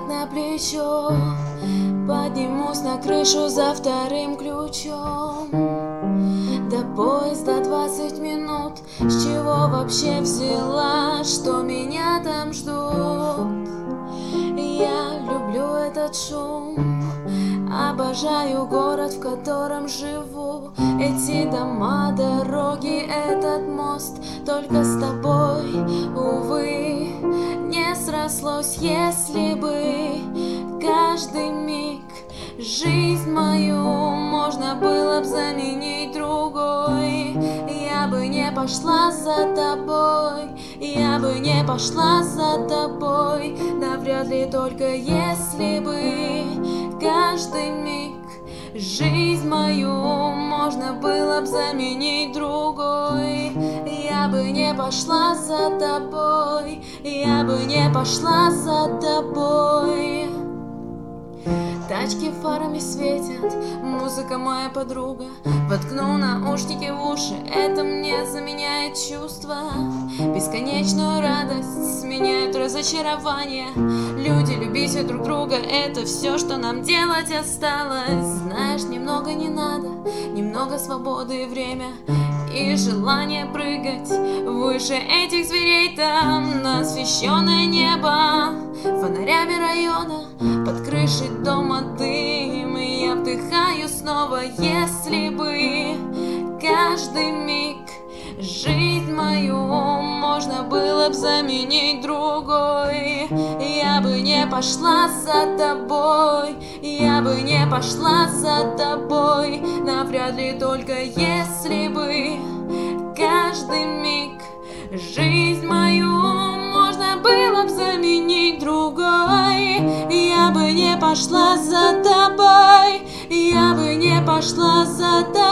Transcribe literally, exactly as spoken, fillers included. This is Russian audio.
взгляд на плечо, поднимусь на крышу за вторым ключом. До поезда двадцать минут. С чего вообще взяла, что меня там ждут? Я люблю этот шум, обожаю город, в котором живу. Эти дома, дороги, этот мост. Только с тобой, увы, не срослось. Если бы каждый миг жизнь мою можно было б заменить другой, я бы не пошла за тобой, я бы не пошла за тобой. Да вряд ли, только если бы каждый миг жизнь мою можно было б заменить другой, я бы не пошла за тобой, я бы не пошла за тобой. Тачки фарами светят, музыка моя подруга. Воткну наушники в уши, это мне заменяет чувства. Бесконечную радость сменяют разочарование. Люди, любите друг друга, это все, что нам делать осталось. Знаешь, немного не надо, немного свободы и время, и желание прыгать выше этих зверей. Там на освещенное небо фонарями района, под крышей дома дым, и я вдыхаю снова. Если бы каждый миг жизнь мою можно было б заменить другой, я бы не пошла за тобой, я бы не пошла за тобой. Навряд ли, только если бы каждый миг жизнь мою можно было б заменить другой, я бы не пошла за тобой, я бы не пошла за тобой.